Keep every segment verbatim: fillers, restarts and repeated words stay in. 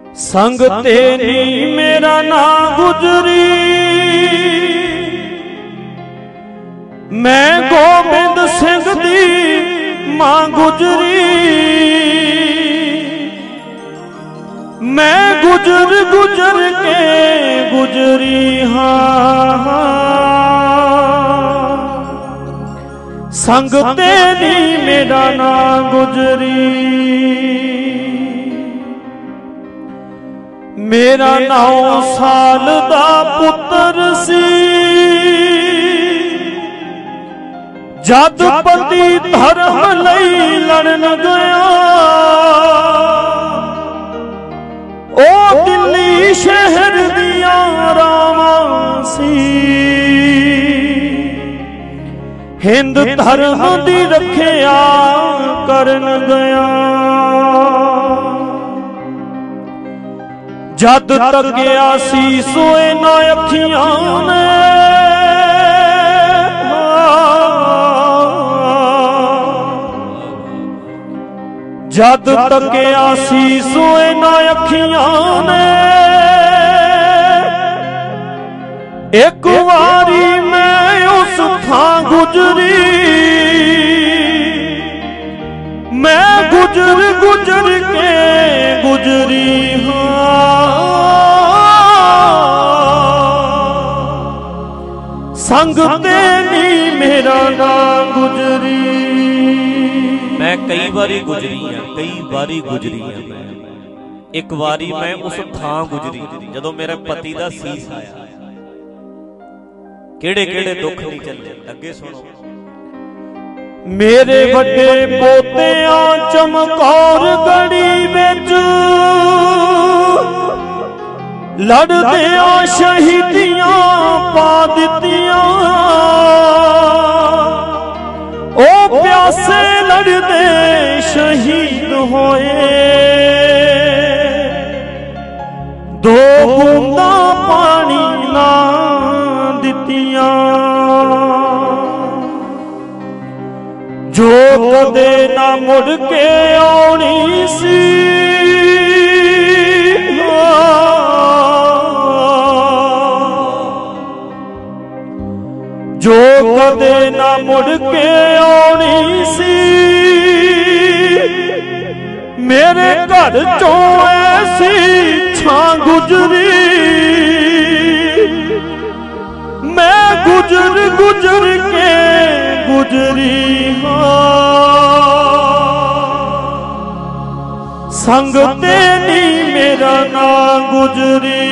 संग तेरी मेरा ना गुजरी, मैं गोबिंद सिंह दी मां गुजरी, मैं गुजर गुजर के गुजरी हाँ, संग तेरी मेरा ना गुजरी। मेरा नौ साल दा पुत्र सी, जद पति धर्म लई लड़न गया, ओ दिल्ली शहर दिया रावां सी, हिंद धर्म दी रखिया करन गया। जद तकिया सी सोए ना अखियां ने, जद तकिया सी सोए ना अखियां ने, एक वारी मैं उस थां गुजरी, मैं गुजर गुजर के गुजरी हाँ, संग तेरी मेरा ना गुजरी। मैं कई बारी गुजरी हाँ, कई बारी गुजरी हाँ मैं, एक वारी मैं उस थां गुजरी जदों मेरे पति दा सीस आया। केड़े केड़े दुख नहीं चले, अगे सुनो। मेरे वड्डे पोतियां चमकौर गढ़ी विच लड़दियां शहीदियां पा दित्तियां, ओ प्यासे लड़दे शहीद होए, दो बूंदा पानी ना दित्तियां, जो कदे ना मुड़ के आउणी सी, जो कदे ना मुड़ के आउणी सी, मेरे घर चों ऐसी छां गुजरी, मैं गुजर गुजर के गुजरी हाँ, संग तेरी मेरा ना गुजरी।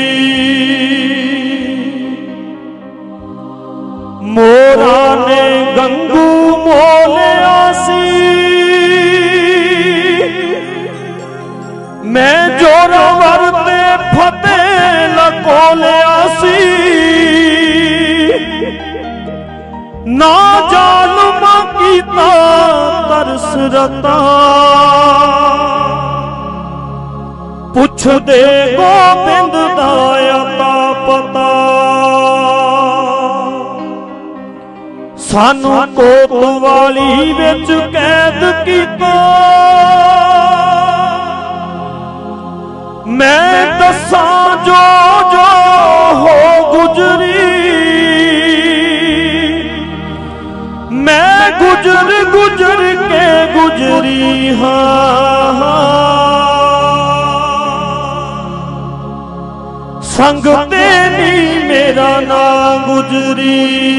मोरा ने गंगू मोलिया सी, मैं जोरावर ते फतेह लकोलिया सी, ना जालमा कीता तरस रता, पुछ दे गोबिंद दा अता पता, सानू कोतवाली विच कैद कीता, मैं दसां जो जो हो गुजरी, मैं गुजर गुजर के गुजरी हाँ, संग तेरी मेरा ना गुजरी।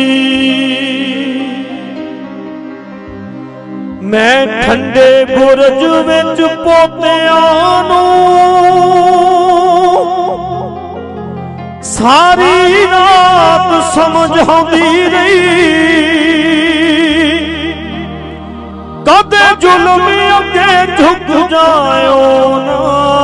मैं ठंडे बुरज विच पोतियां नूं सारी रात समझांदी रही, कदे जुल्म अगे झुक जाओ ना,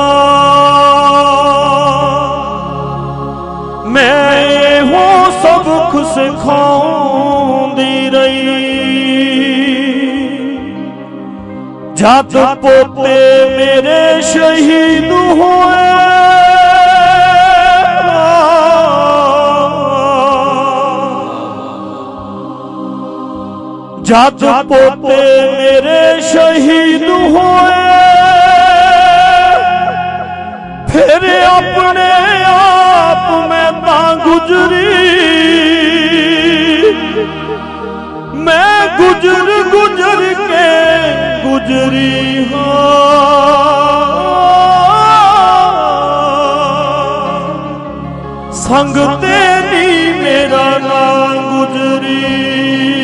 मैं हो सबक सिखाउंदी रही, जद पोते मेरे शहीद होए, जद पोते मेरे शहीद होए, फिर अपने आप मैं तां गुजरी, मैं गुजर गुजर के गुजरी हाँ। संग तेरी मेरा ना गुजरी।